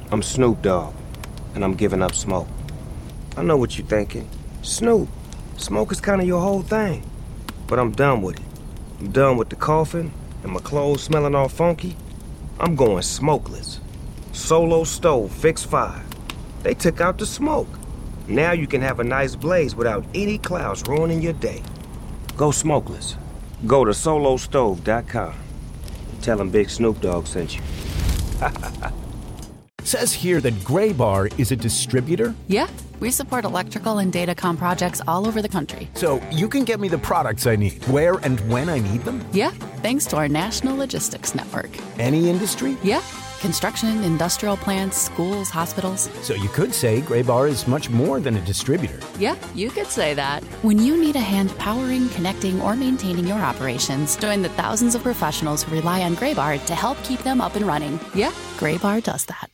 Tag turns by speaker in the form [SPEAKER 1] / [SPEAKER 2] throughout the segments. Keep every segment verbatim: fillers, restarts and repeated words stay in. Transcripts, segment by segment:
[SPEAKER 1] I'm Snoop Dogg, and I'm giving up smoke. I know what you're thinking. Snoop, smoke is kind of your whole thing. But I'm done with it. I'm done with the coughing and my clothes smelling all funky. I'm going smokeless. Solo stove, fix five. They took out the smoke. Now you can have a nice blaze without any clouds ruining your day. Go smokeless. Go to solo stove dot com. Tell them Big Snoop Dogg sent you.
[SPEAKER 2] Says here that Graybar is a distributor?
[SPEAKER 3] Yeah, we support electrical and datacom projects all over the country.
[SPEAKER 2] So you can get me the products I need, where and when I need them?
[SPEAKER 3] Yeah, thanks to our national logistics network.
[SPEAKER 2] Any industry?
[SPEAKER 3] Yeah, construction, industrial plants, schools, hospitals.
[SPEAKER 2] So you could say Graybar is much more than a distributor.
[SPEAKER 3] Yeah, you could say that. When you need a hand powering, connecting, or maintaining your operations, join the thousands of professionals who rely on Graybar to help keep them up and running. Yeah, Graybar does that.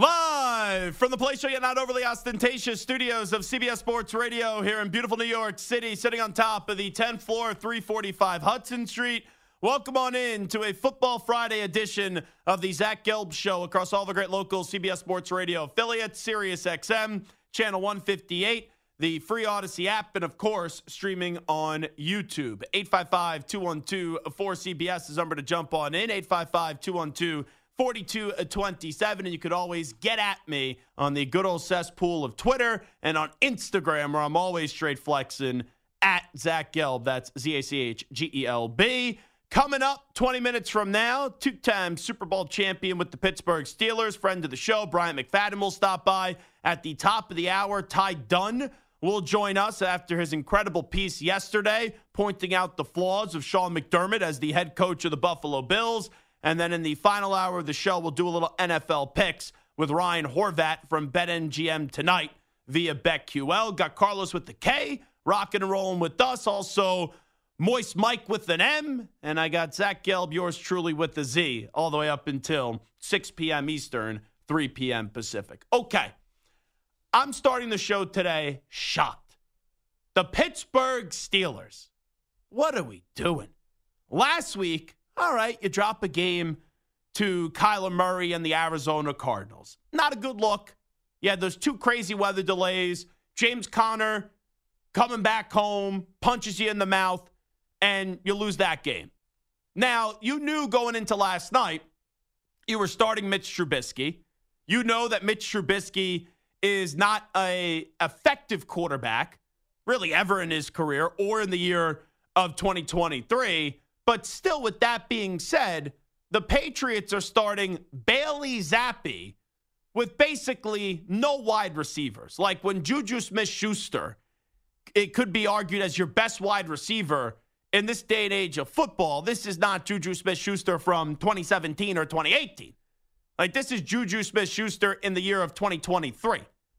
[SPEAKER 4] Live from the place show yet not overly ostentatious studios of C B S Sports Radio here in beautiful New York City, sitting on top of the tenth floor, three forty-five Hudson Street. Welcome on in to a Football Friday edition of the Zach Gelb Show across all the great local C B S Sports Radio affiliates, Sirius X M, Channel one fifty-eight, the free Odyssey app, and, of course, streaming on YouTube. eight five five, two one two, four C B S is the number to jump on in, eight five five, two one two, four two two seven, and you could always get at me on the good old cesspool of Twitter and on Instagram, where I'm always straight flexing at Zach Gelb. That's Z A C H G E L B. Coming up twenty minutes from now, two-time Super Bowl champion with the Pittsburgh Steelers, friend of the show, Brian McFadden will stop by. At the top of the hour, Ty Dunn will join us after his incredible piece yesterday, pointing out the flaws of Sean McDermott as the head coach of the Buffalo Bills. And then in the final hour of the show, we'll do a little N F L picks with Ryan Horvat from BetMGM tonight via BetQL. Got Carlos with the K, rocking and rolling with us. Also, Moist Mike with an M. And I got Zach Gelb, yours truly, with the Z, all the way up until six p.m. Eastern, three p.m. Pacific. Okay, I'm starting the show today shocked. The Pittsburgh Steelers. What are we doing? Last week, all right, you drop a game to Kyler Murray and the Arizona Cardinals. Not a good look. You had those two crazy weather delays. James Conner coming back home, punches you in the mouth, and you lose that game. Now, you knew going into last night, you were starting Mitch Trubisky. You know that Mitch Trubisky is not an effective quarterback, really ever in his career or in the year of twenty twenty-three. But still, with that being said, the Patriots are starting Bailey Zappi with basically no wide receivers. Like when Juju Smith-Schuster, it could be argued as your best wide receiver in this day and age of football. This is not Juju Smith-Schuster from twenty seventeen or twenty eighteen. Like, this is Juju Smith-Schuster in the year of twenty twenty-three.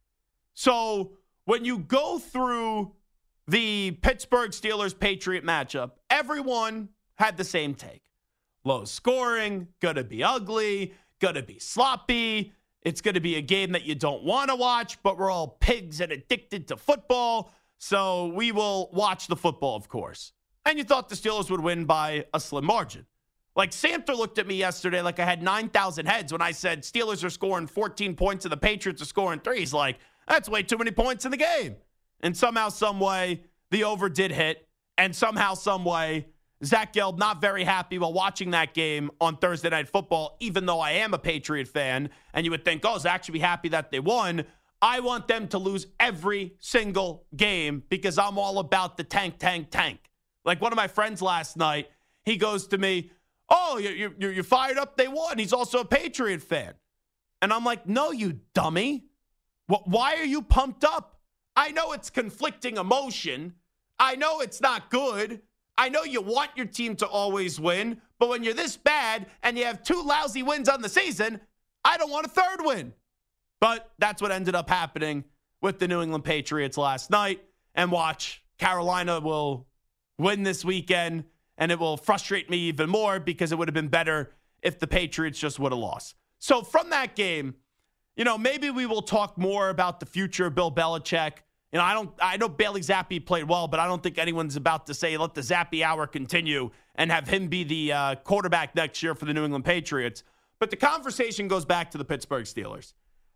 [SPEAKER 4] So when you go through the Pittsburgh Steelers-Patriot matchup, everyone had the same take. Low scoring, going to be ugly, going to be sloppy. It's going to be a game that you don't want to watch, but we're all pigs and addicted to football, so we will watch the football, of course. And you thought the Steelers would win by a slim margin. Like, Samter looked at me yesterday like I had nine thousand heads when I said Steelers are scoring fourteen points and the Patriots are scoring three. He's like, that's way too many points in the game. And somehow, some way, the over did hit, and somehow, some way, Zach Gelb not very happy while watching that game on Thursday Night Football, even though I am a Patriot fan, and you would think, oh, Zach should be happy that they won. I want them to lose every single game because I'm all about the tank, tank, tank. Like one of my friends last night, he goes to me, oh, you're, you're, you're fired up, they won. He's also a Patriot fan. And I'm like, no, you dummy. Why are you pumped up? I know it's conflicting emotion. I know it's not good. I know you want your team to always win, but when you're this bad and you have two lousy wins on the season, I don't want a third win. But that's what ended up happening with the New England Patriots last night. And watch, Carolina will win this weekend, and it will frustrate me even more because it would have been better if the Patriots just would have lost. So from that game, you know, maybe we will talk more about the future of Bill Belichick. You know, I don't. I know Bailey Zappi played well, but I don't think anyone's about to say let the Zappi hour continue and have him be the uh, quarterback next year for the New England Patriots. But the conversation goes back to the Pittsburgh Steelers.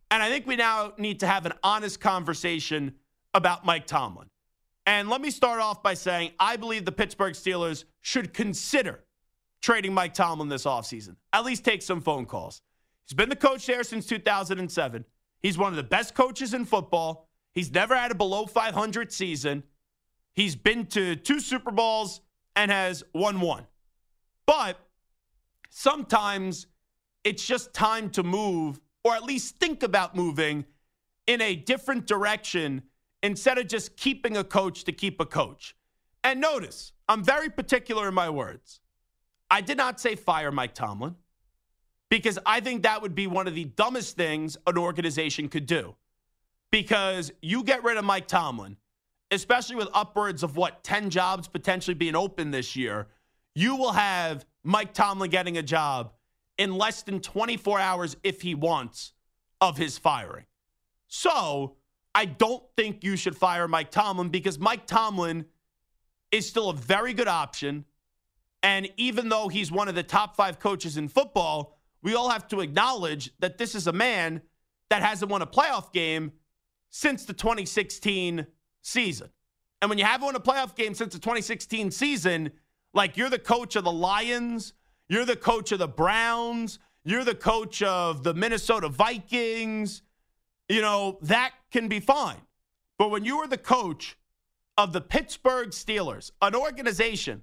[SPEAKER 4] And I think we now need to have an honest conversation about Mike Tomlin. And let me start off by saying I believe the Pittsburgh Steelers should consider trading Mike Tomlin this offseason. At least take some phone calls. He's been the coach there since two thousand seven. He's one of the best coaches in football. He's never had a below five hundred season. He's been to two Super Bowls and has won one. But sometimes it's just time to move, or at least think about moving in a different direction instead of just keeping a coach to keep a coach. And notice, I'm very particular in my words. I did not say fire Mike Tomlin, because I think that would be one of the dumbest things an organization could do. Because you get rid of Mike Tomlin, especially with upwards of, what, ten jobs potentially being open this year, you will have Mike Tomlin getting a job in less than twenty-four hours if he wants of his firing. So I don't think you should fire Mike Tomlin, because Mike Tomlin is still a very good option. And even though he's one of the top five coaches in football, we all have to acknowledge that this is a man that hasn't won a playoff game since the twenty sixteen season. And when you haven't won a playoff game since the twenty sixteen season, like you're the coach of the Lions, you're the coach of the Browns, you're the coach of the Minnesota Vikings, you know, that can be fine. But when you are the coach of the Pittsburgh Steelers, an organization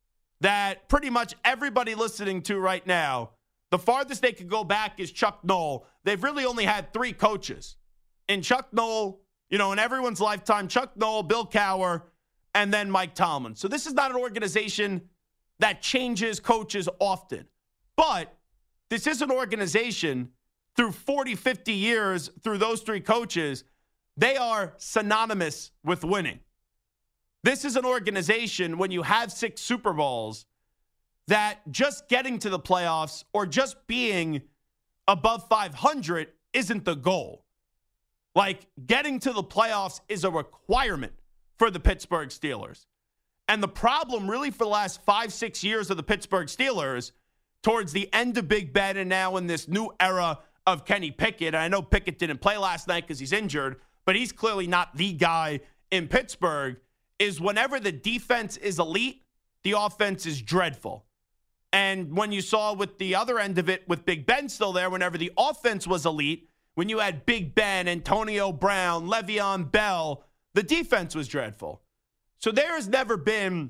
[SPEAKER 4] that pretty much everybody listening to right now, the farthest they could go back is Chuck Noll. They've really only had three coaches. And Chuck Noll, you know, in everyone's lifetime, Chuck Noll, Bill Cowher, and then Mike Tomlin. So this is not an organization that changes coaches often. But this is an organization through forty, fifty years, through those three coaches, they are synonymous with winning. This is an organization, when you have six Super Bowls, that just getting to the playoffs or just being above five hundred isn't the goal. Like, getting to the playoffs is a requirement for the Pittsburgh Steelers. And the problem really for the last five, six years of the Pittsburgh Steelers, towards the end of Big Ben and now in this new era of Kenny Pickett, and I know Pickett didn't play last night because he's injured, but he's clearly not the guy in Pittsburgh, is whenever the defense is elite, the offense is dreadful. And when you saw with the other end of it, with Big Ben still there, whenever the offense was elite, when you had Big Ben, Antonio Brown, Le'Veon Bell, the defense was dreadful. So there has never been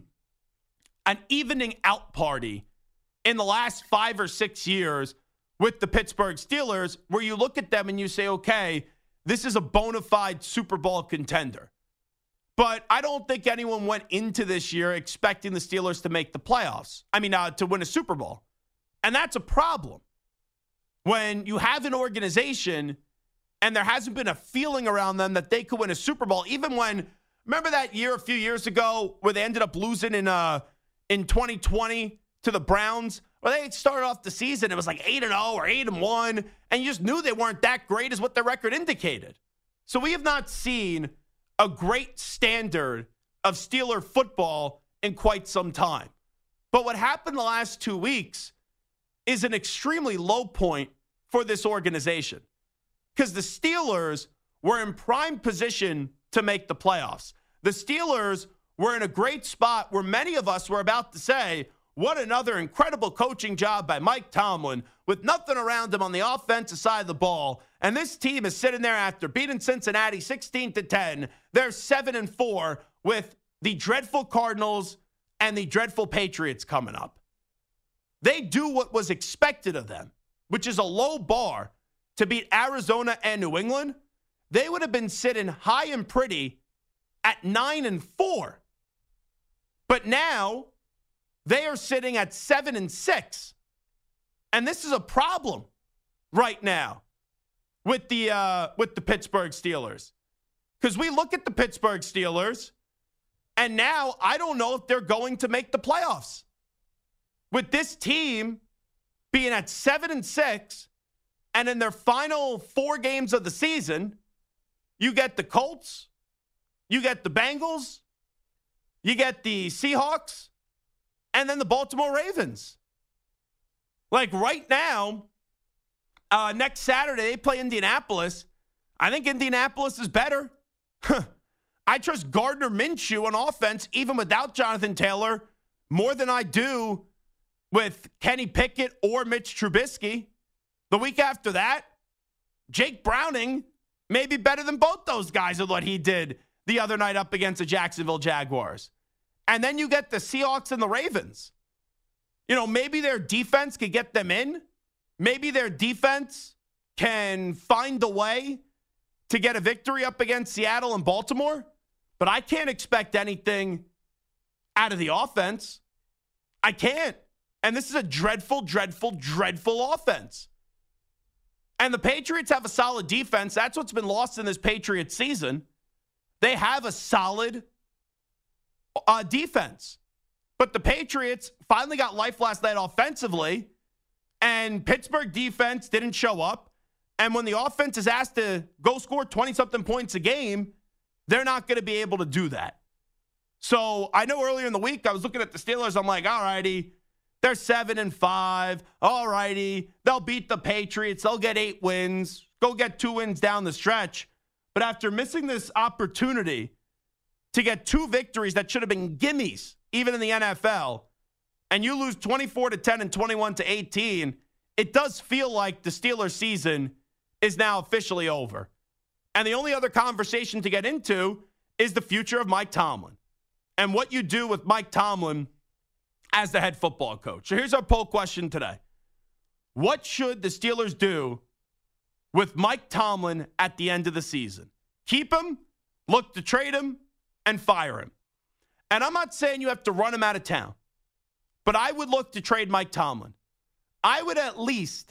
[SPEAKER 4] an evening out party in the last five or six years with the Pittsburgh Steelers where you look at them and you say, okay, this is a bona fide Super Bowl contender. But I don't think anyone went into this year expecting the Steelers to make the playoffs. I mean, uh, to win a Super Bowl. And that's a problem. When you have an organization and there hasn't been a feeling around them that they could win a Super Bowl, even when, remember that year a few years ago where they ended up losing in uh in twenty twenty to the Browns? Well, they started off the season, it was like eight and oh or eight and one, and you just knew they weren't that great as what their record indicated. So we have not seen a great standard of Steeler football in quite some time. But what happened the last two weeks is an extremely low point for this organization, because the Steelers were in prime position to make the playoffs. The Steelers were in a great spot where many of us were about to say, what another incredible coaching job by Mike Tomlin with nothing around him on the offensive side of the ball. And this team is sitting there after beating Cincinnati sixteen to ten. They're seven and four with the dreadful Cardinals and the dreadful Patriots coming up. They do what was expected of them, which is a low bar to beat Arizona and New England. They would have been sitting high and pretty at nine and four. But now they are sitting at seven and six. And this is a problem right now with the uh, with the Pittsburgh Steelers. Because we look at the Pittsburgh Steelers, and now I don't know if they're going to make the playoffs. With this team being at seven and six, and in their final four games of the season, you get the Colts, you get the Bengals, you get the Seahawks, and then the Baltimore Ravens. Like right now, Uh, next Saturday, they play Indianapolis. I think Indianapolis is better. I trust Gardner Minshew on offense, even without Jonathan Taylor, more than I do with Kenny Pickett or Mitch Trubisky. The week after that, Jake Browning may be better than both those guys of what he did the other night up against the Jacksonville Jaguars. And then you get the Seahawks and the Ravens. You know, maybe their defense could get them in. Maybe their defense can find a way to get a victory up against Seattle and Baltimore. But I can't expect anything out of the offense. I can't. And this is a dreadful, dreadful, dreadful offense. And the Patriots have a solid defense. That's what's been lost in this Patriots season. They have a solid uh, defense. But the Patriots finally got life last night offensively, and Pittsburgh defense didn't show up. And when the offense is asked to go score twenty-something points a game, they're not going to be able to do that. So I know earlier in the week, I was looking at the Steelers. I'm like, all righty, they're seven and five. All righty, they'll beat the Patriots. They'll get eight wins. Go get two wins down the stretch. But after missing this opportunity to get two victories that should have been gimmies, even in the N F L, and you lose twenty-four to ten and twenty-one to eighteen, it does feel like the Steelers season is now officially over. And the only other conversation to get into is the future of Mike Tomlin and what you do with Mike Tomlin as the head football coach. So here's our poll question today. What should the Steelers do with Mike Tomlin at the end of the season? Keep him, look to trade him, and fire him. And I'm not saying you have to run him out of town, but I would look to trade Mike Tomlin. I would at least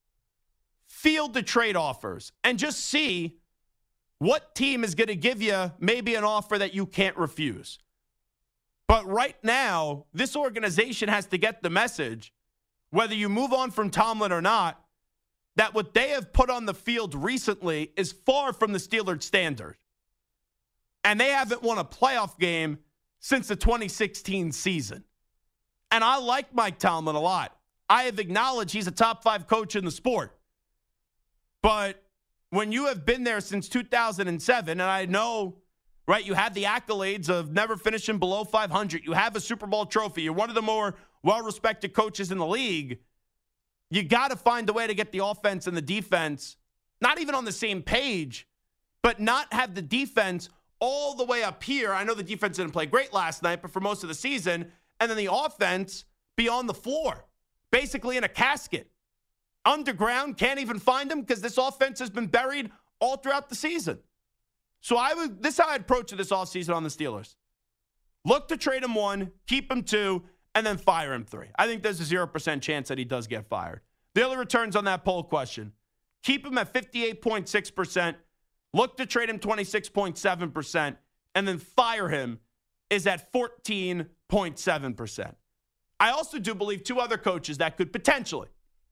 [SPEAKER 4] field the trade offers and just see what team is going to give you maybe an offer that you can't refuse. But right now, this organization has to get the message, whether you move on from Tomlin or not, that what they have put on the field recently is far from the Steelers standard. And they haven't won a playoff game since the twenty sixteen season. And I like Mike Tomlin a lot. I have acknowledged he's a top five coach in the sport. But when you have been there since two thousand seven, and I know, right, you have the accolades of never finishing below five hundred. You have a Super Bowl trophy. You're one of the more well-respected coaches in the league. You got to find a way to get the offense and the defense not even on the same page, but not have the defense all the way up here. I know the defense didn't play great last night, but for most of the season, and then the offense be on the floor, basically in a casket. Underground, can't even find them because this offense has been buried all throughout the season. So I would. This is how I'd approach this offseason on the Steelers. Look to trade him one, keep him two, and then fire him three. I think there's a zero percent chance that he does get fired. The other returns on that poll question. Keep him at fifty-eight point six percent. Look to trade him twenty-six point seven percent. And then fire him is at fourteen point seven percent. I also do believe two other coaches that could potentially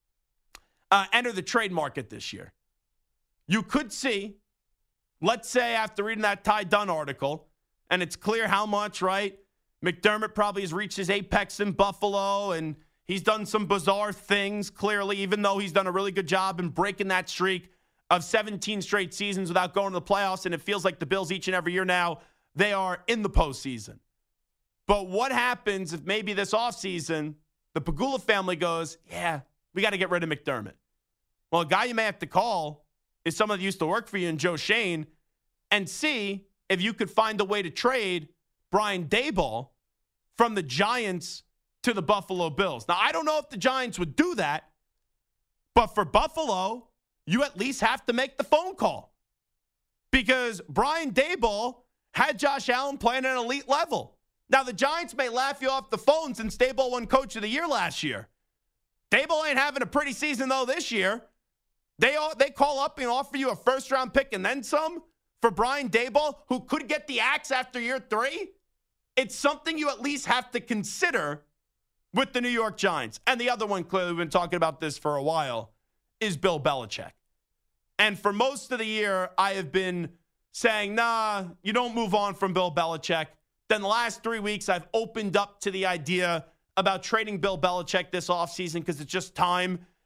[SPEAKER 4] uh, enter the trade market this year. You could see, let's say after reading that Ty Dunn article, and it's clear how much, right? McDermott probably has reached his apex in Buffalo, and he's done some bizarre things, clearly, even though he's done a really good job in breaking that streak of seventeen straight seasons without going to the playoffs, and it feels like the Bills each and every year now, they are in the postseason. But what happens if maybe this offseason, the Pegula family goes, yeah, we got to get rid of McDermott? Well, a guy you may have to call is someone that used to work for you in Joe Shane, and see if you could find a way to trade Brian Daboll from the Giants to the Buffalo Bills. Now, I don't know if the Giants would do that, but for Buffalo, you at least have to make the phone call. Because Brian Daboll had Josh Allen playing at an elite level. Now, the Giants may laugh you off the phone since Daboll won Coach of the Year last year. Daboll ain't having a pretty season, though, this year. They all, they call up and offer you a first-round pick and then some for Brian Daboll, who could get the axe after year three. It's something you at least have to consider with the New York Giants. And the other one, clearly, we've been talking about this for a while, is Bill Belichick. And for most of the year, I have been saying, nah, you don't move on from Bill Belichick. Then the last three weeks, I've opened up to the idea about trading Bill Belichick this offseason because it's just time.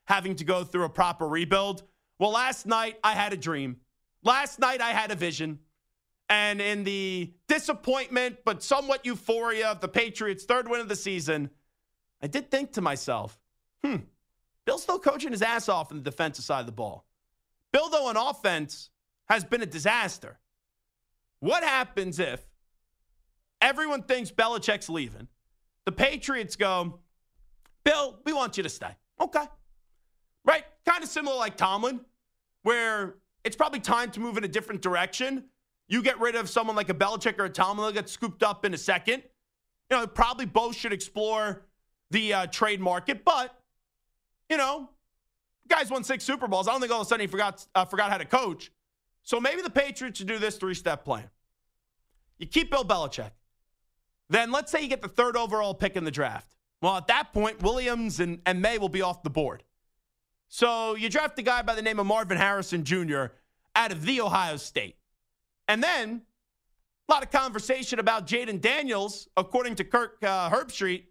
[SPEAKER 4] having to go through a proper rebuild. Well, last night I had a dream. Last night I had a vision. And in the disappointment but somewhat euphoria of the Patriots' third win of the season, I did think to myself, hmm, Bill's still coaching his ass off on the defensive side of the ball. Bill, though, on offense has been a disaster. What happens if everyone thinks Belichick's leaving? The Patriots go, Bill, we want you to stay. Okay. Right? Kind of similar like Tomlin, where it's probably time to move in a different direction. You get rid of someone like a Belichick or a Tomlin, they'll get scooped up in a second. You know, probably both should explore the uh, trade market, but, you know, guys won six Super Bowls. I don't think all of a sudden he forgot, uh, forgot how to coach. So maybe the Patriots should do this three-step plan. You keep Bill Belichick. Then let's say you get the third overall pick in the draft. Well, at that point, Williams and, and May will be off the board. So you draft a guy by the name of Marvin Harrison Junior out of The Ohio State. And then a lot of conversation about Jaden Daniels, according to Kirk uh, Herbstreit,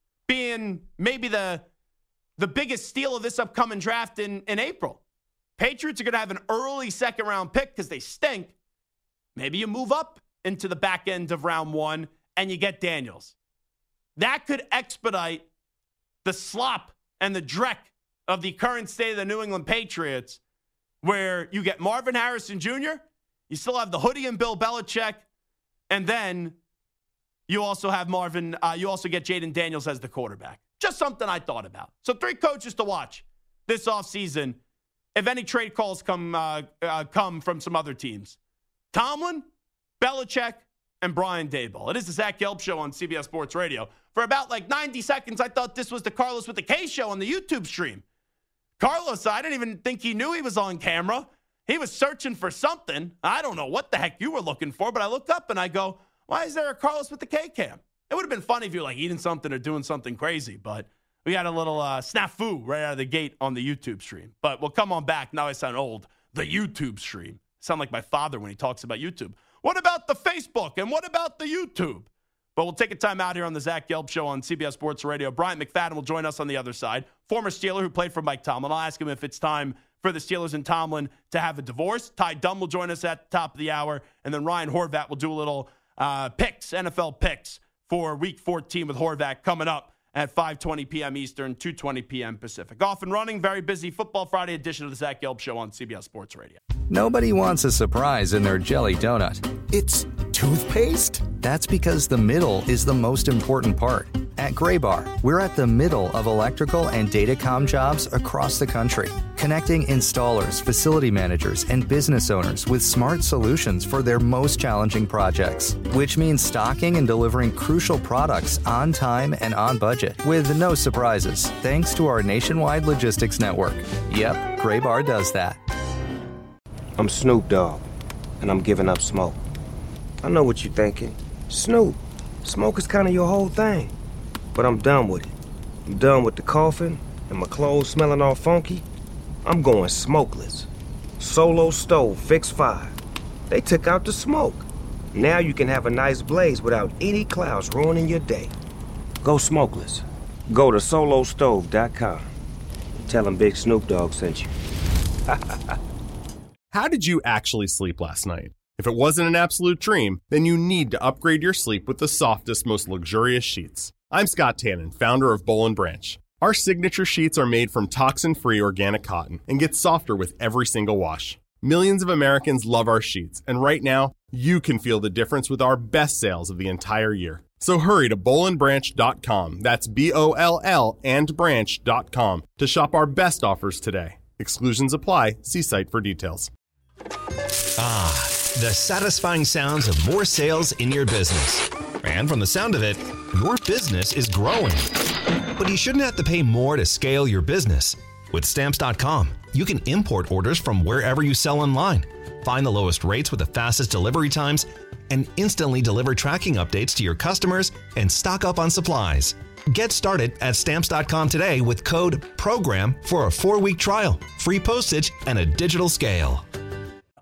[SPEAKER 4] being maybe the, the biggest steal of this upcoming draft in, in April. Patriots are going to have an early second-round pick because they stink. Maybe you move up into the back end of round one and you get Daniels. That could expedite the slop and the dreck of the current state of the New England Patriots, where you get Marvin Harrison Junior, you still have the hoodie and Bill Belichick, and then you also have Marvin, uh, you also get Jaden Daniels as the quarterback. Just something I thought about. So three coaches to watch this offseason if any trade calls come uh, uh, come from some other teams. Tomlin, Belichick, and Brian Daboll. It is the Zach Gelb Show on C B S Sports Radio. For about like ninety seconds, I thought this was the Carlos with the K show on the YouTube stream. Carlos, I didn't even think he knew he was on camera. He was searching for something. I don't know what the heck you were looking for, but I looked up and I go, why is there a Carlos with the K cam? It would have been funny if you were like eating something or doing something crazy, but we had a little uh, snafu right out of the gate on the YouTube stream. But we'll come on back. Now I sound old. The YouTube stream. I sound like my father when he talks about YouTube. What about the Facebook? And what about the YouTube? But we'll take a time out here on the Zach Gelb Show on C B S Sports Radio. Bryant McFadden will join us on the other side. Former Steeler who played for Mike Tomlin. I'll ask him if it's time for the Steelers and Tomlin to have a divorce. Ty Dunn will join us at the top of the hour. And then Ryan Horvat will do a little uh, picks, N F L picks for Week fourteen with Horvat coming up at five twenty p.m. Eastern, two twenty p.m. Pacific. Off and running, very busy Football Friday edition of the Zach Gelb Show on C B S Sports Radio.
[SPEAKER 2] Nobody wants a surprise in their jelly donut. It's toothpaste? That's because the middle is the most important part. At Graybar, we're at the middle of electrical and datacom jobs across the country, connecting installers, facility managers, and business owners with smart solutions for their most challenging projects, which means stocking and delivering crucial products on time and on budget with no surprises, thanks to our nationwide logistics network. Yep, Graybar does that.
[SPEAKER 1] I'm Snoop Dogg, and I'm giving up smoke. I know what you're thinking. Snoop, smoke is kind of your whole thing. But I'm done with it. I'm done with the coughing and my clothes smelling all funky. I'm going smokeless. Solo Stove Fix five. They took out the smoke. Now you can have a nice blaze without any clouds ruining your day. Go smokeless. Go to solo stove dot com. Tell them Big Snoop Dogg sent you.
[SPEAKER 5] How did you actually sleep last night? If it wasn't an absolute dream, then you need to upgrade your sleep with the softest, most luxurious sheets. I'm Scott Tannen, founder of Boll and Branch. Our signature sheets are made from toxin-free organic cotton and get softer with every single wash. Millions of Americans love our sheets, and right now, you can feel the difference with our best sales of the entire year. So hurry to boll and branch dot com, that's B O L L and branch dot com, to shop our best offers today. Exclusions apply. See site for details.
[SPEAKER 6] Ah, the satisfying sounds of more sales in your business. And from the sound of it, your business is growing. But you shouldn't have to pay more to scale your business. With Stamps dot com, you can import orders from wherever you sell online, find the lowest rates with the fastest delivery times, and instantly deliver tracking updates to your customers and stock up on supplies. Get started at Stamps dot com today with code PROGRAM for a four-week trial, free postage, and a digital scale.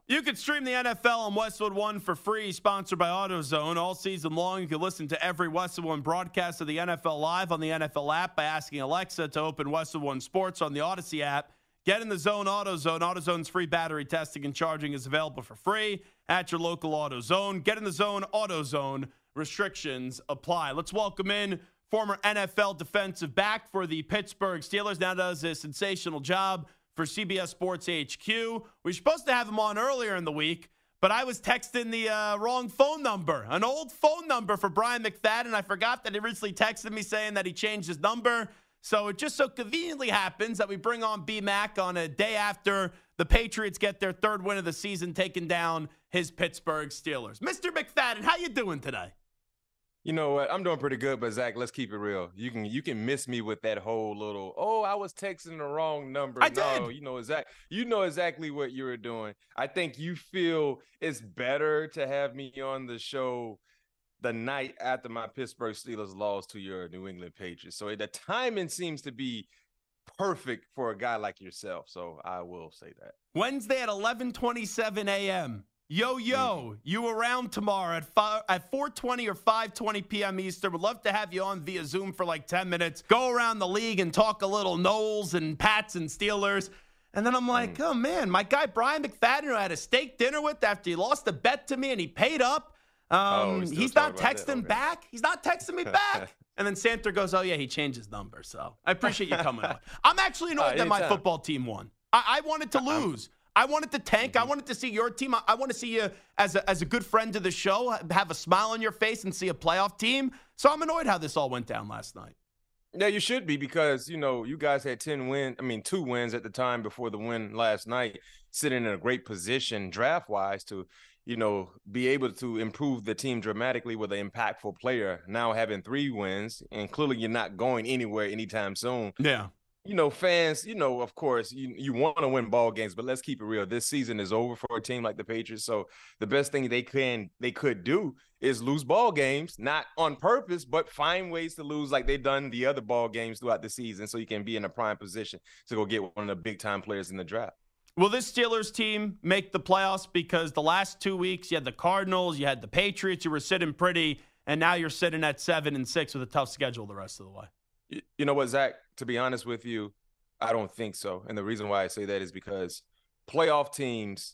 [SPEAKER 4] You can stream the N F L on Westwood One for free, sponsored by AutoZone. All season long, you can listen to every Westwood One broadcast of the N F L live on the N F L app by asking Alexa to open Westwood One Sports on the Odyssey app. Get in the zone, AutoZone. AutoZone's free battery testing and charging is available for free at your local AutoZone. Get in the zone, AutoZone. Restrictions apply. Let's welcome in former N F L defensive back for the Pittsburgh Steelers. Now does a sensational job for C B S Sports H Q. We were supposed to have him on earlier in the week, but I was texting the uh, wrong phone number, an old phone number for Brian McFadden. I forgot that he recently texted me saying that he changed his number. So it just so conveniently happens that we bring on B-Mac on a day after the Patriots get their third win of the season, taking down his Pittsburgh Steelers. Mister McFadden, how you doing today?
[SPEAKER 7] You know what? I'm doing pretty good, but Zach, let's keep it real. You can you can miss me with that whole little, oh, I was texting the wrong number.
[SPEAKER 4] I
[SPEAKER 7] no,
[SPEAKER 4] did.
[SPEAKER 7] you know exact you know exactly what you were doing. I think you feel it's better to have me on the show the night after my Pittsburgh Steelers lost to your New England Patriots. So the timing seems to be perfect for a guy like yourself. So I will say that.
[SPEAKER 4] Wednesday at eleven twenty-seven a.m. Yo, yo, you around tomorrow at five, at four twenty or five twenty p.m. Eastern. Would love to have you on via Zoom for like ten minutes. Go around the league and talk a little Knowles and Pats and Steelers. And then I'm like, mm. oh, man, my guy Brian McFadden, who I had a steak dinner with after he lost a bet to me and he paid up. Um,
[SPEAKER 7] oh,
[SPEAKER 4] he's not texting okay. back. He's not texting me back. And then Santa goes, oh, yeah, he changed his number. So I appreciate you coming on. I'm actually annoyed uh, that my football team won. I, I wanted to lose. I wanted to tank. I wanted to see your team. I, I want to see you as a, as a good friend to the show, have a smile on your face and see a playoff team. So I'm annoyed how this all went down last night.
[SPEAKER 7] Yeah, you should be because, you know, you guys had ten wins. I mean, two wins at the time before the win last night, sitting in a great position draft-wise to, you know, be able to improve the team dramatically with an impactful player. Now having three wins, and clearly you're not going anywhere anytime soon.
[SPEAKER 4] Yeah.
[SPEAKER 7] You know, fans, you know, of course, you, you want to win ball games, but let's keep it real. This season is over for a team like the Patriots. So the best thing they can they could do is lose ball games, not on purpose, but find ways to lose like they've done the other ball games throughout the season so you can be in a prime position to go get one of the big-time players in the draft.
[SPEAKER 4] Will this Steelers team make the playoffs? Because the last two weeks, you had the Cardinals, you had the Patriots, you were sitting pretty, and now you're sitting at seven and six with a tough schedule the rest of the way.
[SPEAKER 7] You know what, Zach? To be honest with you, I don't think so. And the reason why I say that is because playoff teams,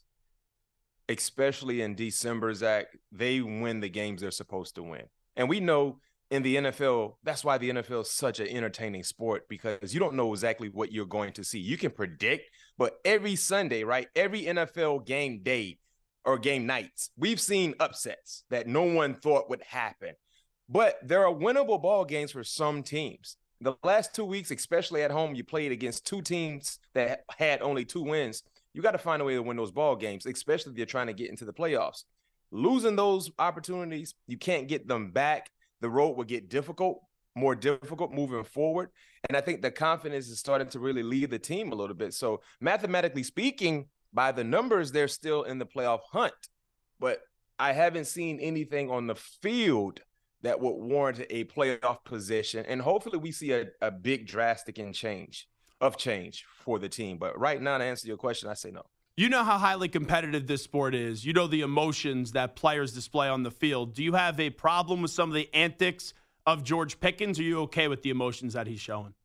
[SPEAKER 7] especially in December, Zach, they win the games they're supposed to win. And we know in the N F L, that's why the N F L is such an entertaining sport, because you don't know exactly what you're going to see. You can predict, but every Sunday, right, every N F L game day or game nights, we've seen upsets that no one thought would happen. But there are winnable ball games for some teams. The last two weeks, especially at home, you played against two teams that had only two wins. You got to find a way to win those ball games, especially if you're trying to get into the playoffs. Losing those opportunities, you can't get them back. The road will get difficult, more difficult moving forward. And I think the confidence is starting to really lead the team a little bit. So mathematically speaking, by the numbers, they're still in the playoff hunt. But I haven't seen anything on the field that would warrant a playoff position. And hopefully we see a, a big drastic in change of change for the team. But right now, to answer your question, I say no.
[SPEAKER 4] You know how highly competitive this sport is. You know the emotions that players display on the field. Do you have a problem with some of the antics of George Pickens? Or are you okay with the emotions that he's showing?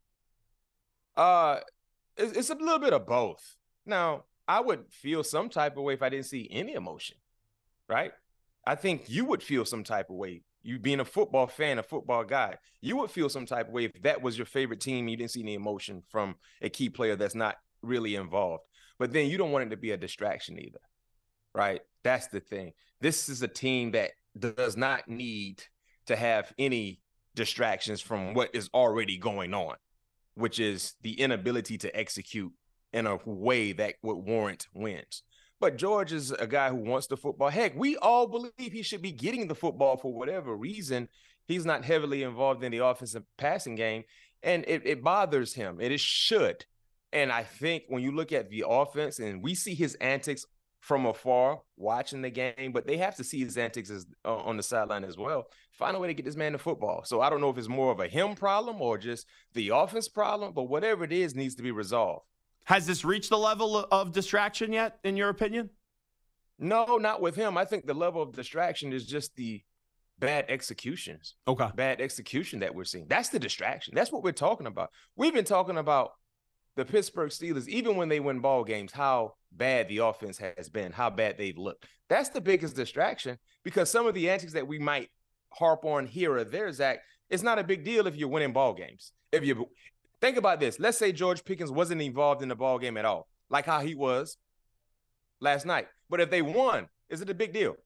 [SPEAKER 7] Uh, it's, it's a little bit of both. Now, I would feel some type of way if I didn't see any emotion, right? I think you would feel some type of way. You being a football fan, a football guy, you would feel some type of way if that was your favorite team. You didn't see any emotion from a key player that's not really involved. But then you don't want it to be a distraction either, right? That's the thing. This is a team that does not need to have any distractions from what is already going on, which is the inability to execute in a way that would warrant wins. But George is a guy who wants the football. Heck, we all believe he should be getting the football for whatever reason. He's not heavily involved in the offensive passing game, and it, it bothers him. It is should. And I think when you look at the offense, and we see his antics from afar watching the game, but they have to see his antics as, uh, on the sideline as well. Find a way to get this man the football. So I don't know if it's more of a him problem or just the offense problem, but whatever it is needs to be resolved.
[SPEAKER 4] Has this reached the level of distraction yet, in your opinion?
[SPEAKER 7] No, not with him. I think the level of distraction is just the bad executions.
[SPEAKER 4] Okay.
[SPEAKER 7] Bad execution that we're seeing. That's the distraction. That's what we're talking about. We've been talking about the Pittsburgh Steelers, even when they win ball games, how bad the offense has been, how bad they've looked. That's the biggest distraction, because some of the antics that we might harp on here or there, Zach, it's not a big deal if you're winning ball games. If you think about this, let's say George Pickens wasn't involved in the ball game at all, like how he was last night. But if they won, is it a big deal?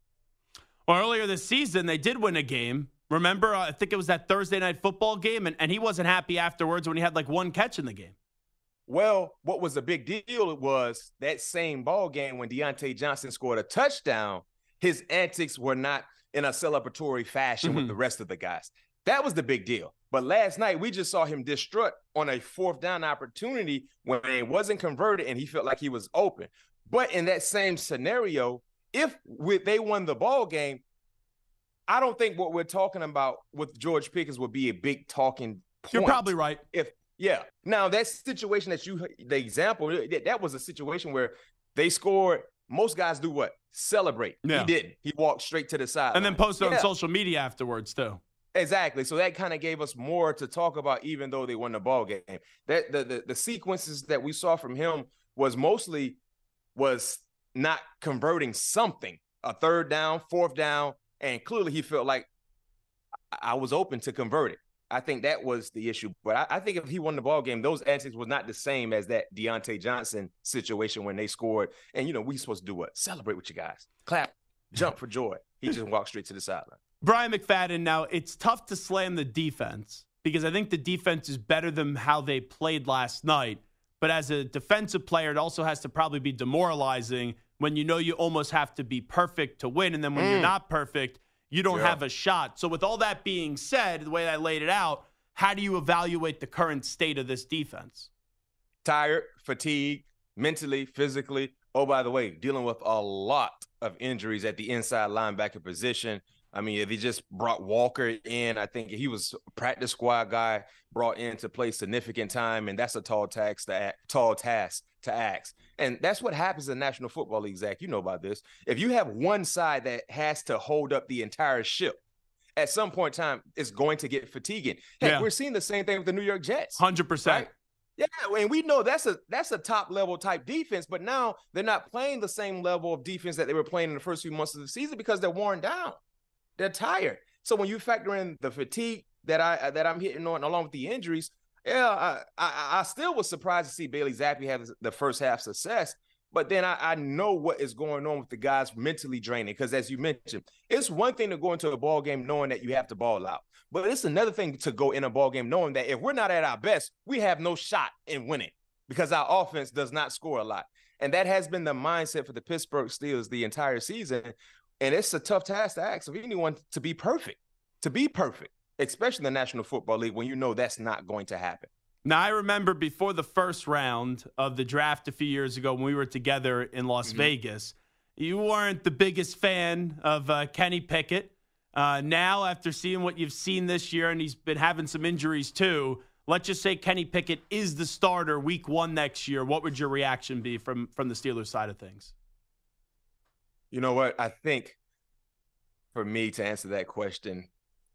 [SPEAKER 4] Well, earlier this season, they did win a game. Remember, uh, I think it was that Thursday night football game, and, and he wasn't happy afterwards when he had like one catch in the game.
[SPEAKER 7] Well, what was a big deal was that same ball game when Deontay Johnson scored a touchdown, his antics were not in a celebratory fashion mm-hmm. with the rest of the guys. That was the big deal. But last night, we just saw him distraught on a fourth down opportunity when it wasn't converted and he felt like he was open. But in that same scenario, if we, they won the ball game, I don't think what we're talking about with George Pickens would be a big talking point.
[SPEAKER 4] You're probably right.
[SPEAKER 7] If yeah. Now, that situation that you, the example, that was a situation where they scored. Most guys do what? Celebrate.
[SPEAKER 4] Yeah.
[SPEAKER 7] He didn't. He walked straight to the side.
[SPEAKER 4] And then posted
[SPEAKER 7] yeah.
[SPEAKER 4] on social media afterwards, too.
[SPEAKER 7] Exactly. So that kind of gave us more to talk about, even though they won the ball game. That the, the the sequences that we saw from him was mostly was not converting something, a third down, fourth down, and clearly he felt like I was open to convert it. I think that was the issue. But I, I think if he won the ball game, those antics was not the same as that Deontay Johnson situation when they scored. And, you know, we supposed to do what? Celebrate with you guys. Clap, jump for joy. He just walked straight to the sideline.
[SPEAKER 4] Brian McFadden, now it's tough to slam the defense because I think the defense is better than how they played last night. But as a defensive player, it also has to probably be demoralizing when you know you almost have to be perfect to win. And then when mm. you're not perfect, you don't
[SPEAKER 7] yeah.
[SPEAKER 4] have a shot. So with all that being said, the way I laid it out, how do you evaluate the current state of this defense?
[SPEAKER 7] Tired, fatigued, mentally, physically. Oh, by the way, dealing with a lot of injuries at the inside linebacker position. I mean, if he just brought Walker in, I think he was a practice squad guy brought in to play significant time, and that's a tall task to act, tall task to ask. And that's what happens in the National Football League, Zach. You know about this. If you have one side that has to hold up the entire ship, at some point in time, it's going to get fatiguing. Heck, yeah. we're seeing the same thing with the New York Jets.
[SPEAKER 4] one hundred percent.
[SPEAKER 7] Right? Yeah, and we know that's a that's a top-level type defense, but now they're not playing the same level of defense that they were playing in the first few months of the season because they're worn down. They're tired. So when you factor in the fatigue that I that I'm hitting on, along with the injuries, yeah, I I, I still was surprised to see Bailey Zappi have the first half success. But then I, I know what is going on with the guys mentally draining, because as you mentioned, it's one thing to go into a ball game knowing that you have to ball out, but it's another thing to go in a ball game knowing that if we're not at our best, we have no shot in winning because our offense does not score a lot. And that has been the mindset for the Pittsburgh Steelers the entire season. And it's a tough task to ask of anyone to be perfect, to be perfect, especially in the National Football League when you know that's not going to happen.
[SPEAKER 4] Now, I remember before the first round of the draft a few years ago when we were together in Las mm-hmm. Vegas, you weren't the biggest fan of uh, Kenny Pickett. Uh, now, after seeing what you've seen this year, and he's been having some injuries too, let's just say Kenny Pickett is the starter week one next year. What would your reaction be from, from the Steelers side of things?
[SPEAKER 7] You know what? I think for me to answer that question,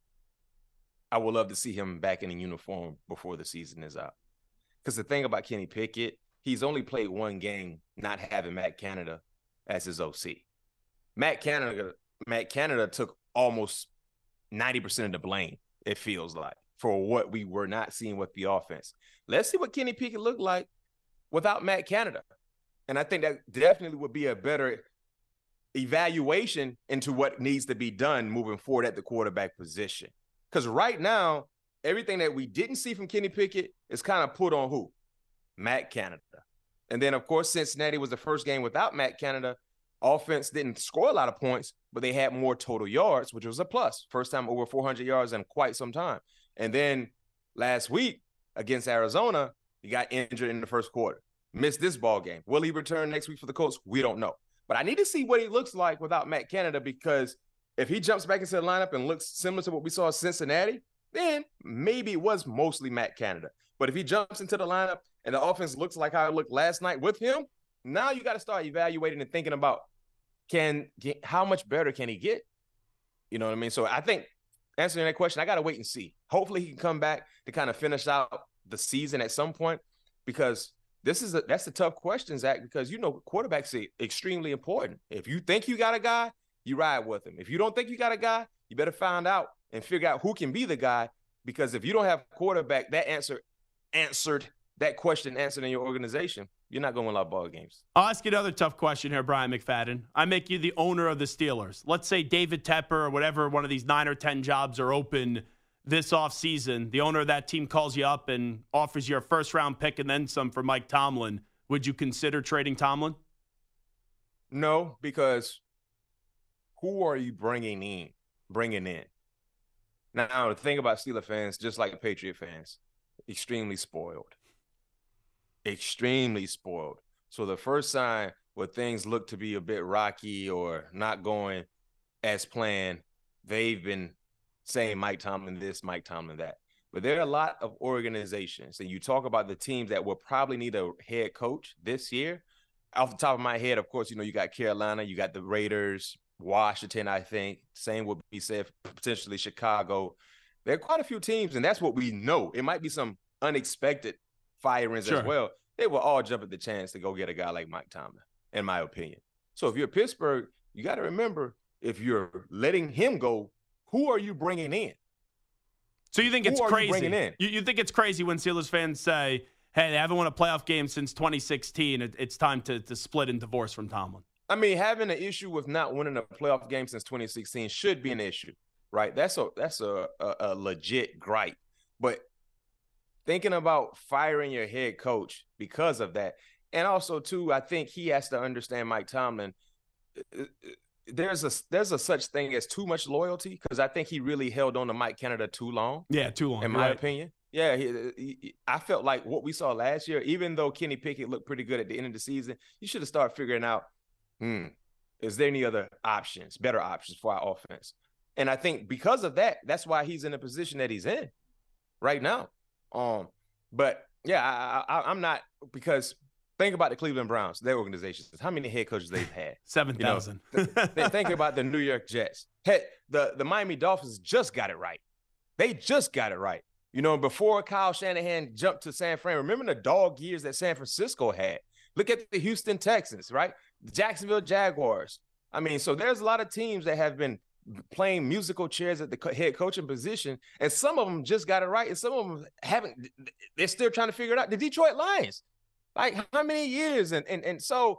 [SPEAKER 7] I would love to see him back in a uniform before the season is out. Because the thing about Kenny Pickett, he's only played one game not having Matt Canada as his O C. Matt Canada, Matt Canada took almost ninety percent of the blame, it feels like, for what we were not seeing with the offense. Let's see what Kenny Pickett looked like without Matt Canada. And I think that definitely would be a better evaluation into what needs to be done moving forward at the quarterback position. Because right now, everything that we didn't see from Kenny Pickett is kind of put on who? Matt Canada. And then, of course, Cincinnati was the first game without Matt Canada. Offense didn't score a lot of points, but they had more total yards, which was a plus. First time over four hundred yards in quite some time. And then last week against Arizona, he got injured in the first quarter. Missed this ball game. Will he return next week for the Colts? We don't know. But I need to see what he looks like without Matt Canada, because if he jumps back into the lineup and looks similar to what we saw in Cincinnati, then maybe it was mostly Matt Canada. But if he jumps into the lineup and the offense looks like how it looked last night with him, now you got to start evaluating and thinking about can get, how much better can he get? You know what I mean? So I think answering that question, I got to wait and see. Hopefully he can come back to kind of finish out the season at some point, because this is a, that's a tough question, Zach, because, you know, quarterbacks are extremely important. If you think you got a guy, you ride with him. If you don't think you got a guy, you better find out and figure out who can be the guy, because if you don't have a quarterback that answer answered that question answered in your organization, you're not going to win a lot of ball games.
[SPEAKER 4] I'll ask you another tough question here, Brian McFadden. I make you the owner of the Steelers. Let's say David Tepper or whatever, one of these nine or ten jobs are open this offseason. The owner of that team calls you up and offers you a first-round pick and then some for Mike Tomlin. Would you consider trading Tomlin?
[SPEAKER 7] No, because who are you bringing in? Bringing in. Now, the thing about Steelers fans, just like Patriot fans, extremely spoiled. Extremely spoiled. So the first sign where things look to be a bit rocky or not going as planned, they've been saying Mike Tomlin this, Mike Tomlin that. But there are a lot of organizations, and you talk about the teams that will probably need a head coach this year. Off the top of my head, of course, you know, you got Carolina, you got the Raiders, Washington, I think. Same would be said potentially Chicago. There are quite a few teams, and that's what we know. It might be some unexpected firings sure. as well. They will all jump at the chance to go get a guy like Mike Tomlin, in my opinion. So if you're Pittsburgh, you got to remember, if you're letting him go, who are you bringing in?
[SPEAKER 4] So you think
[SPEAKER 7] who
[SPEAKER 4] it's crazy?
[SPEAKER 7] You, in?
[SPEAKER 4] You, you think it's crazy when Steelers fans say, hey, they haven't won a playoff game since twenty sixteen. It, it's time to, to split and divorce from Tomlin.
[SPEAKER 7] I mean, having an issue with not winning a playoff game since twenty sixteen should be an issue, right? That's a that's a, a, a legit gripe. But thinking about firing your head coach because of that, and also, too, I think he has to understand Mike Tomlin. There's a there's a such thing as too much loyalty, because I think he really held on to Mike Canada too long.
[SPEAKER 4] Yeah, too long.
[SPEAKER 7] In my
[SPEAKER 4] right.
[SPEAKER 7] opinion. Yeah, he, he, I felt like what we saw last year, even though Kenny Pickett looked pretty good at the end of the season, you should have started figuring out, hmm, is there any other options, better options for our offense? And I think because of that, that's why he's in the position that he's in right now. Um, but yeah, I, I, I'm not, because think about the Cleveland Browns, their organizations, how many head coaches they've had?
[SPEAKER 4] seven thousand.
[SPEAKER 7] You know, think about the New York Jets. Hey, the, the Miami Dolphins just got it right. They just got it right. You know, before Kyle Shanahan jumped to San Fran, remember the dog years that San Francisco had? Look at the Houston Texans, right? The Jacksonville Jaguars. I mean, so there's a lot of teams that have been playing musical chairs at the head coaching position, and some of them just got it right, and some of them haven't. They're still trying to figure it out. The Detroit Lions, like how many years? And and and so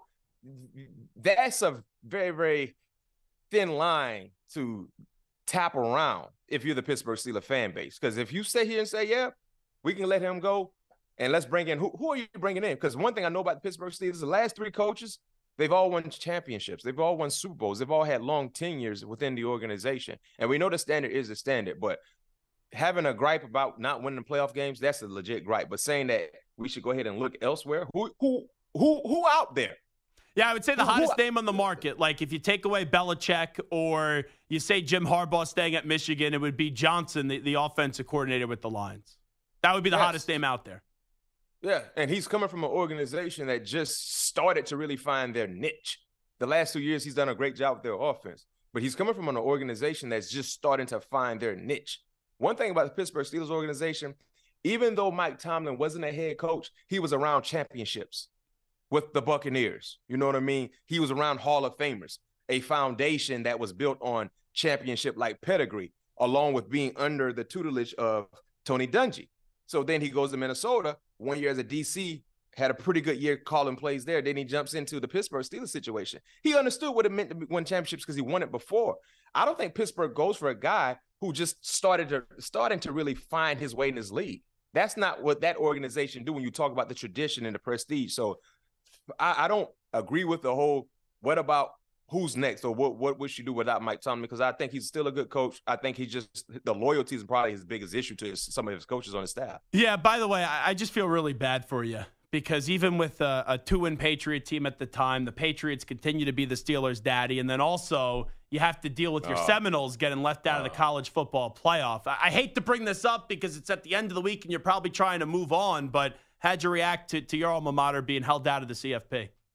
[SPEAKER 7] that's a very, very thin line to tap around if you're the Pittsburgh Steelers fan base. Because if you sit here and say, yeah, we can let him go and let's bring in, who, who are you bringing in? Because one thing I know about the Pittsburgh Steelers, the last three coaches, they've all won championships. They've all won Super Bowls. They've all had long tenures within the organization. And we know the standard is the standard, but having a gripe about not winning the playoff games, that's a legit gripe. But saying that we should go ahead and look elsewhere, who who who who out there?
[SPEAKER 4] Yeah, I would say the hottest name on the market, like if you take away Belichick or you say Jim Harbaugh staying at Michigan, it would be Johnson, the, the offensive coordinator with the Lions. That would be the yes. hottest name out there.
[SPEAKER 7] Yeah, and he's coming from an organization that just started to really find their niche. The last two years, he's done a great job with their offense. But he's coming from an organization that's just starting to find their niche. One thing about the Pittsburgh Steelers organization, even though Mike Tomlin wasn't a head coach, he was around championships with the Buccaneers. You know what I mean? He was around Hall of Famers, a foundation that was built on championship-like pedigree, along with being under the tutelage of Tony Dungy. So then he goes to Minnesota. One year as a D C, had a pretty good year calling plays there. Then he jumps into the Pittsburgh Steelers situation. He understood what it meant to win championships because he won it before. I don't think Pittsburgh goes for a guy who just started to starting to really find his way in this league. That's not what that organization do when you talk about the tradition and the prestige. So I, I don't agree with the whole what about who's next or what what would she do without Mike Tomlin, because I think he's still a good coach. I think he just the loyalty is probably his biggest issue to his, some of his coaches on his staff.
[SPEAKER 4] Yeah, by the way, I, I just feel really bad for you because even with a, a two-win Patriot team at the time, the Patriots continue to be the Steelers' daddy, and then also you have to deal with your oh. Seminoles getting left out oh. of the college football playoff. I, I hate to bring this up because it's at the end of the week and you're probably trying to move on, but how'd you react to, to your alma mater being held out of the C F P?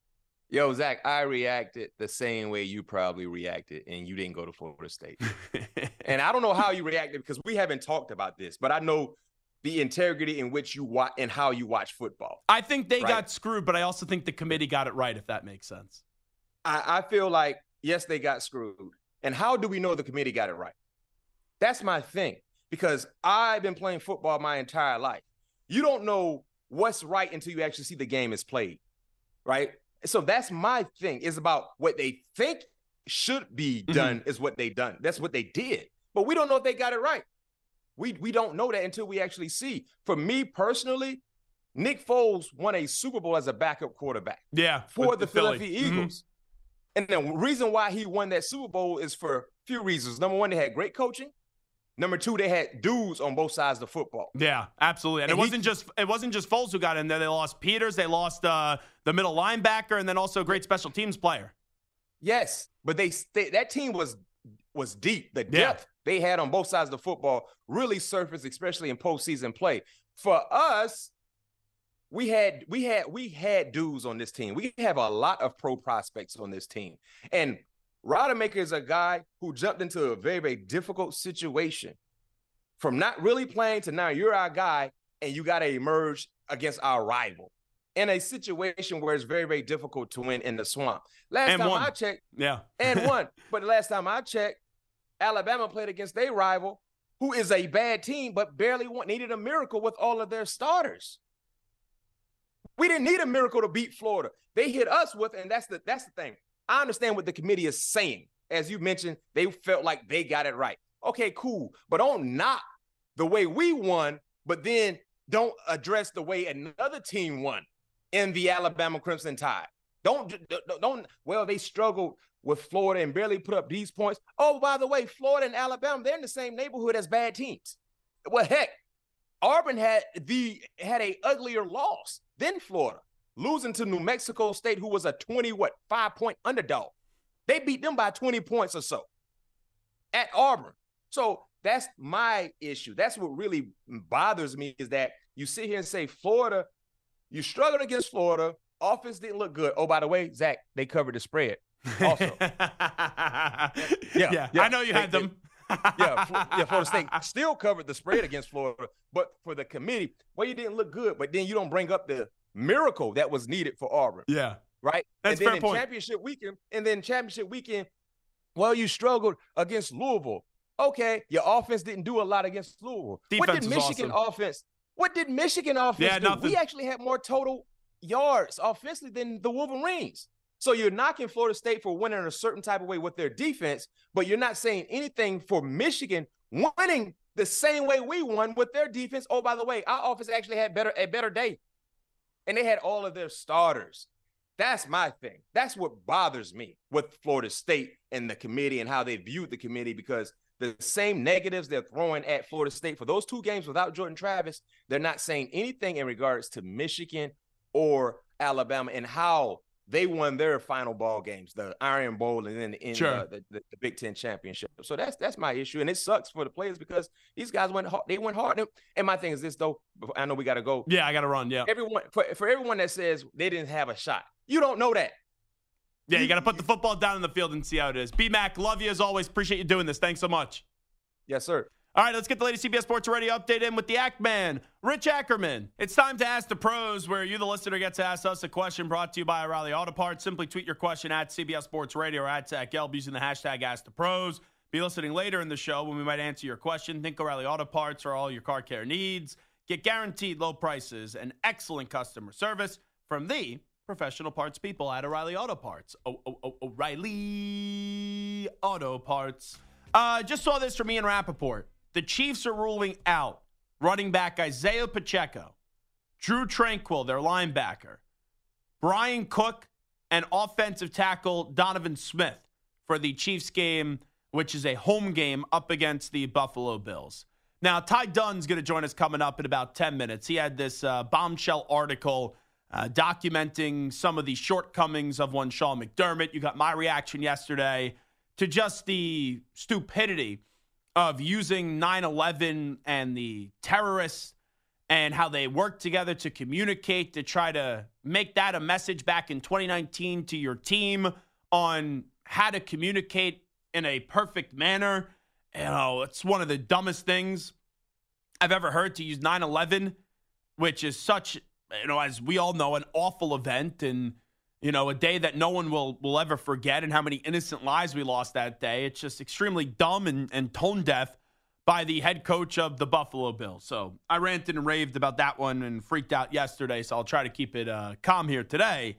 [SPEAKER 7] Yo, Zach, I reacted the same way you probably reacted, and you didn't go to Florida State. And I don't know how you reacted because we haven't talked about this, but I know the integrity in which you watch and how you watch football.
[SPEAKER 4] I think they
[SPEAKER 7] right?
[SPEAKER 4] got screwed, but I also think the committee got it right, if that makes sense.
[SPEAKER 7] I, I feel like, yes, they got screwed. And how do we know the committee got it right? That's my thing, because I've been playing football my entire life. You don't know what's right until you actually see the game is played, right? So that's my thing, is about what they think should be done mm-hmm. is what they done. That's what they did. But we don't know if they got it right. We we don't know that until we actually see. For me personally, Nick Foles won a Super Bowl as a backup quarterback.
[SPEAKER 4] Yeah,
[SPEAKER 7] for the, the
[SPEAKER 4] Philly.
[SPEAKER 7] Philadelphia Eagles. Mm-hmm. And the reason why he won that Super Bowl is for a few reasons. Number one, they had great coaching. Number two, they had dudes on both sides of the football.
[SPEAKER 4] Yeah, absolutely. And, and it wasn't he, just it wasn't just Foles who got in there. They lost Peters, they lost uh, the middle linebacker, and then also a great special teams player.
[SPEAKER 7] Yes, but they, they that team was was deep. The depth yeah. they had on both sides of the football really surfaced, especially in postseason play. For us, we had we had we had dudes on this team. We have a lot of pro prospects on this team, and Rodemaker is a guy who jumped into a very, very difficult situation. From not really playing to now you're our guy and you got to emerge against our rival in a situation where it's very, very difficult to win in the swamp. Last
[SPEAKER 4] and
[SPEAKER 7] time
[SPEAKER 4] one.
[SPEAKER 7] I checked,
[SPEAKER 4] yeah,
[SPEAKER 7] and won. But the last time I checked, Alabama played against their rival, who is a bad team, but barely won, needed a miracle with all of their starters. We didn't need a miracle to beat Florida. They hit us with, and that's the that's the thing. I understand what the committee is saying. As you mentioned, they felt like they got it right. Okay, cool. But don't knock the way we won, but then don't address the way another team won in the Alabama Crimson Tide. Don't, don't, well, they struggled with Florida and barely put up these points. Oh, by the way, Florida and Alabama, they're in the same neighborhood as bad teams. Well, heck, Auburn had the had a uglier loss than Florida, losing to New Mexico State, who was a twenty, what, five-point underdog. They beat them by twenty points or so at Auburn. So that's my issue. That's what really bothers me, is that you sit here and say, Florida, you struggled against Florida. Offense didn't look good. Oh, by the way, Zach, they covered the spread also.
[SPEAKER 4] yeah, yeah, yeah, I know you
[SPEAKER 7] they,
[SPEAKER 4] had them.
[SPEAKER 7] yeah, yeah, Florida State still covered the spread against Florida. But for the committee, well, you didn't look good, but then you don't bring up the miracle that was needed for Auburn.
[SPEAKER 4] Yeah.
[SPEAKER 7] Right?
[SPEAKER 4] That's
[SPEAKER 7] and then
[SPEAKER 4] fair
[SPEAKER 7] in
[SPEAKER 4] point.
[SPEAKER 7] championship weekend, and then championship weekend, well, you struggled against Louisville. Okay, your offense didn't do a lot against Louisville.
[SPEAKER 4] Defense
[SPEAKER 7] what did Michigan
[SPEAKER 4] awesome.
[SPEAKER 7] offense? What did Michigan offense
[SPEAKER 4] yeah,
[SPEAKER 7] do?
[SPEAKER 4] Nothing.
[SPEAKER 7] We actually had more total yards offensively than the Wolverines. So you're knocking Florida State for winning a certain type of way with their defense, but you're not saying anything for Michigan winning the same way we won with their defense. Oh, by the way, our offense actually had better a better day. And they had all of their starters. That's my thing. That's what bothers me with Florida State and the committee and how they viewed the committee, because the same negatives they're throwing at Florida State for those two games without Jordan Travis, they're not saying anything in regards to Michigan or Alabama and how they won their final ball games, the Iron Bowl and then in
[SPEAKER 4] sure.
[SPEAKER 7] uh, the, the, the Big Ten championship. So that's that's my issue, and it sucks for the players because these guys went hard. They went hard. And my thing is this, though. I know we got to go.
[SPEAKER 4] Yeah, I got to run. Yeah.
[SPEAKER 7] Everyone for, for everyone that says they didn't have a shot, you don't know that.
[SPEAKER 4] Yeah, you, you got to put the football down in the field and see how it is. B-Mac, love you as always. Appreciate you doing this. Thanks so much.
[SPEAKER 7] Yes, sir.
[SPEAKER 4] All right, let's get the latest C B S Sports Radio update in with the Act Man, Rich Ackerman. It's time to Ask the Pros, where you, the listener, get to ask us a question brought to you by O'Reilly Auto Parts. Simply tweet your question at C B S Sports Radio or at Zach Gelb using the hashtag Ask the Pros. Be listening later in the show when we might answer your question. Think O'Reilly Auto Parts for all your car care needs. Get guaranteed low prices and excellent customer service from the professional parts people at O'Reilly Auto Parts. Oh, oh, oh, O'Reilly Auto Parts. Uh, just saw this from Ian Rappaport. The Chiefs are ruling out running back Isaiah Pacheco, Drew Tranquill, their linebacker, Brian Cook, and offensive tackle Donovan Smith for the Chiefs game, which is a home game up against the Buffalo Bills. Now, Ty Dunn's going to join us coming up in about ten minutes. He had this uh, bombshell article uh, documenting some of the shortcomings of one Sean McDermott. You got my reaction yesterday to just the stupidity of using nine eleven and the terrorists and how they work together to communicate, to try to make that a message back in twenty nineteen to your team on how to communicate in a perfect manner. You know, it's one of the dumbest things I've ever heard to use nine eleven, which is such, you know, as we all know, an awful event and, you know, a day that no one will will ever forget, and how many innocent lives we lost that day. It's just extremely dumb and, and tone deaf by the head coach of the Buffalo Bills. So I ranted and raved about that one and freaked out yesterday, so I'll try to keep it uh, calm here today.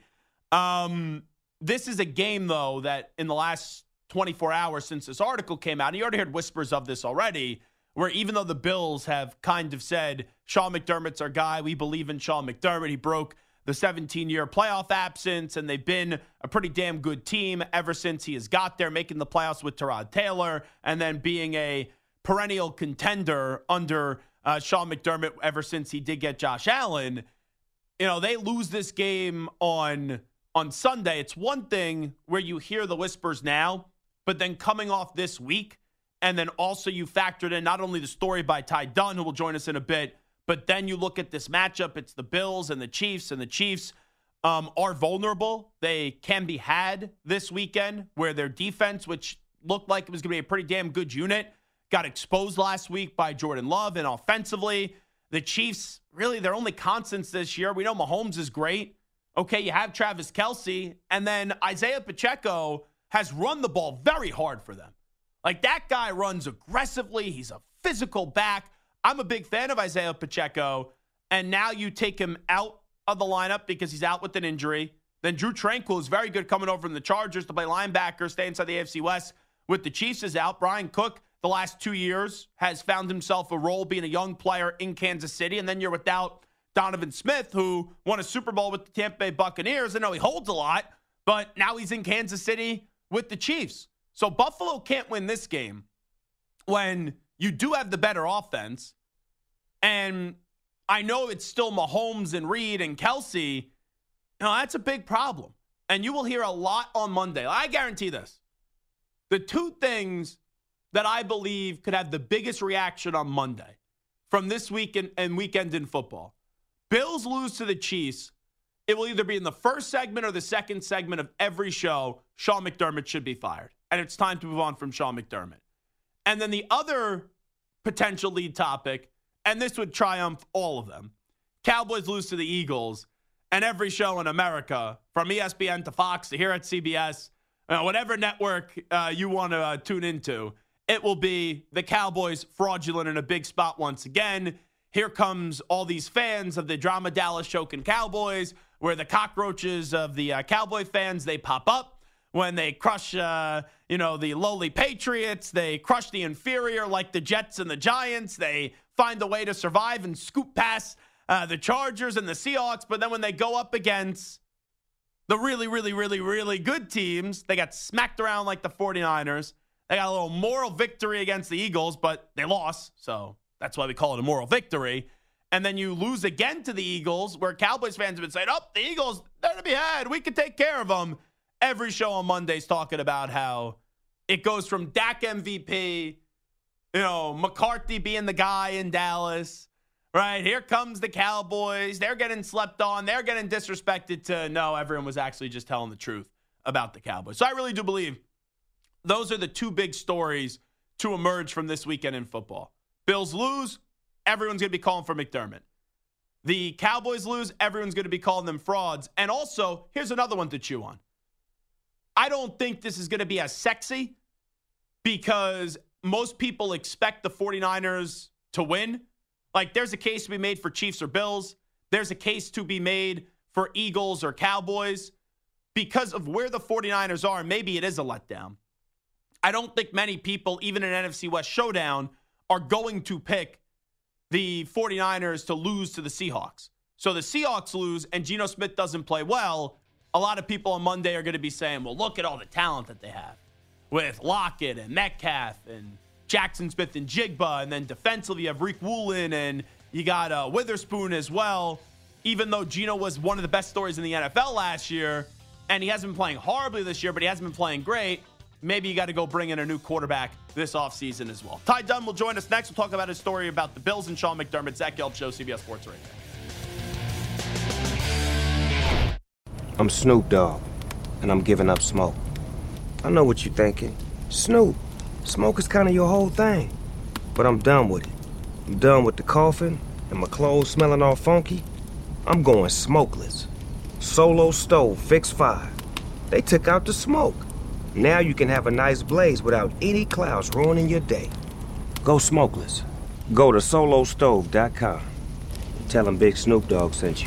[SPEAKER 4] Um, this is a game, though, that in the last twenty-four hours since this article came out, and you already heard whispers of this already, where even though the Bills have kind of said, Sean McDermott's our guy, we believe in Sean McDermott, he broke the seventeen-year playoff absence, and they've been a pretty damn good team ever since he has got there, making the playoffs with Tyrod Taylor, and then being a perennial contender under uh, Sean McDermott ever since he did get Josh Allen. You know, they lose this game on, on Sunday. It's one thing where you hear the whispers now, but then coming off this week, and then also you factored in not only the story by Ty Dunn, who will join us in a bit, but then you look at this matchup. It's the Bills and the Chiefs, and the Chiefs um, are vulnerable. They can be had this weekend, where their defense, which looked like it was going to be a pretty damn good unit, got exposed last week by Jordan Love. And offensively, the Chiefs, really their only constants this year. We know Mahomes is great. Okay, you have Travis Kelce. And then Isaiah Pacheco has run the ball very hard for them. Like, that guy runs aggressively. He's a physical back. I'm a big fan of Isaiah Pacheco. And now you take him out of the lineup because he's out with an injury. Then Drew Tranquill is very good coming over from the Chargers to play linebacker, stay inside the A F C West with the Chiefs is out. Brian Cook, the last two years, has found himself a role being a young player in Kansas City. And then you're without Donovan Smith, who won a Super Bowl with the Tampa Bay Buccaneers. I know he holds a lot, but now he's in Kansas City with the Chiefs. So Buffalo can't win this game when you do have the better offense. And I know it's still Mahomes and Reed and Kelce. You know, that's a big problem. And you will hear a lot on Monday. I guarantee this. The two things that I believe could have the biggest reaction on Monday from this week and, and weekend in football. Bills lose to the Chiefs. It will either be in the first segment or the second segment of every show. Sean McDermott should be fired. And it's time to move on from Sean McDermott. And then the other potential lead topic, and this would triumph all of them, Cowboys lose to the Eagles, and every show in America, from E S P N to Fox to here at C B S, you know, whatever network uh, you want to uh, tune into, it will be the Cowboys fraudulent in a big spot once again. Here comes all these fans of the drama Dallas choking Cowboys, where the cockroaches of the uh, Cowboy fans, they pop up when they crush, uh, you know, the lowly Patriots. They crush the inferior like the Jets and the Giants. They find a way to survive and scoop past uh, the Chargers and the Seahawks. But then when they go up against the really, really, really, really good teams, they got smacked around like the 49ers. They got a little moral victory against the Eagles, but they lost. So that's why we call it a moral victory. And then you lose again to the Eagles, where Cowboys fans have been saying, oh, the Eagles, they're to be had. We can take care of them. Every show on Monday's talking about how it goes from Dak M V P, you know, McCarthy being the guy in Dallas, right? Here comes the Cowboys. They're getting slept on. They're getting disrespected to, no, everyone was actually just telling the truth about the Cowboys. So I really do believe those are the two big stories to emerge from this weekend in football. Bills lose, everyone's going to be calling for McDermott. The Cowboys lose, everyone's going to be calling them frauds. And also, here's another one to chew on. I don't think this is going to be as sexy because most people expect the 49ers to win. Like, there's a case to be made for Chiefs or Bills. There's a case to be made for Eagles or Cowboys. Because of where the 49ers are, maybe it is a letdown. I don't think many people, even in an N F C West showdown, are going to pick the 49ers to lose to the Seahawks. So the Seahawks lose and Geno Smith doesn't play well. A lot of people on Monday are going to be saying, well, look at all the talent that they have with Lockett and Metcalf and Jackson Smith and Jigba. And then defensively, you have Rick Woolen and you got uh, Witherspoon as well. Even though Geno was one of the best stories in the N F L last year, and he hasn't been playing horribly this year, but he hasn't been playing great. maybe you got to go bring in a new quarterback this offseason as well. Ty Dunn will join us next. We'll talk about his story about the Bills and Sean McDermott. Zach Gelb Show, C B S Sports Radio.
[SPEAKER 1] I'm Snoop Dogg, and I'm giving up smoke. I know what you're thinking. Snoop, smoke is kind of your whole thing. But I'm done with it. I'm done with the coughing and my clothes smelling all funky. I'm going smokeless. Solo Stove Fix five. They took out the smoke. Now you can have a nice blaze without any clouds ruining your day. Go smokeless. Go to solo stove dot com. Tell them Big Snoop Dogg sent you.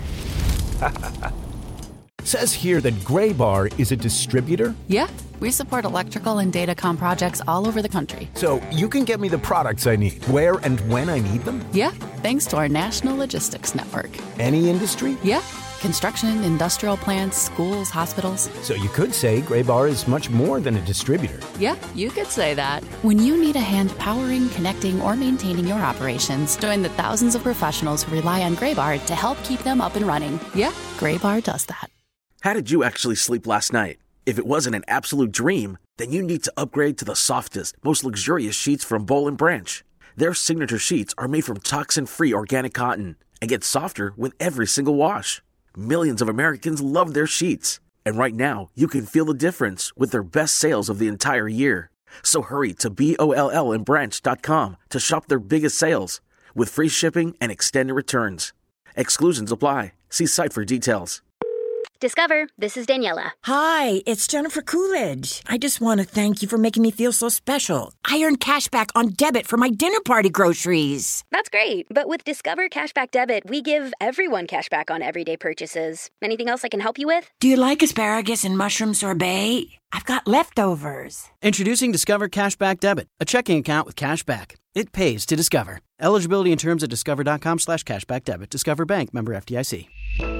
[SPEAKER 8] Says here that Graybar is a distributor.
[SPEAKER 3] Yeah, we support electrical and datacom projects all over the country.
[SPEAKER 8] So you can get me the products I need, where and when I need them?
[SPEAKER 3] Yeah, thanks to our national logistics network.
[SPEAKER 8] Any industry?
[SPEAKER 3] Yeah, construction, industrial plants, schools, hospitals.
[SPEAKER 8] So you could say Graybar is much more than a distributor.
[SPEAKER 3] Yeah, you could say that. When you need a hand powering, connecting, or maintaining your operations, join the thousands of professionals who rely on Graybar to help keep them up and running. Yeah, Graybar does that.
[SPEAKER 9] How did you actually sleep last night? If it wasn't an absolute dream, then you need to upgrade to the softest, most luxurious sheets from Boll and Branch. Their signature sheets are made from toxin-free organic cotton and get softer with every single wash. Millions of Americans love their sheets. And right now, you can feel the difference with their best sales of the entire year. So hurry to B O L L and branch dot com to shop their biggest sales with free shipping and extended returns. Exclusions apply. See site for details.
[SPEAKER 10] Discover, this is Daniela.
[SPEAKER 11] Hi, it's Jennifer Coolidge. I just want to thank you for making me feel so special. I earned cash back on debit for my dinner party groceries.
[SPEAKER 10] That's great, but with Discover Cashback Debit, we give everyone cash back on everyday purchases. Anything else I can help you with?
[SPEAKER 11] Do you like asparagus and mushroom sorbet? I've got leftovers.
[SPEAKER 12] Introducing Discover Cashback Debit, a checking account with cash back. It pays to Discover. Eligibility and terms at discover.com slash cashback debit. Discover Bank, member F D I C.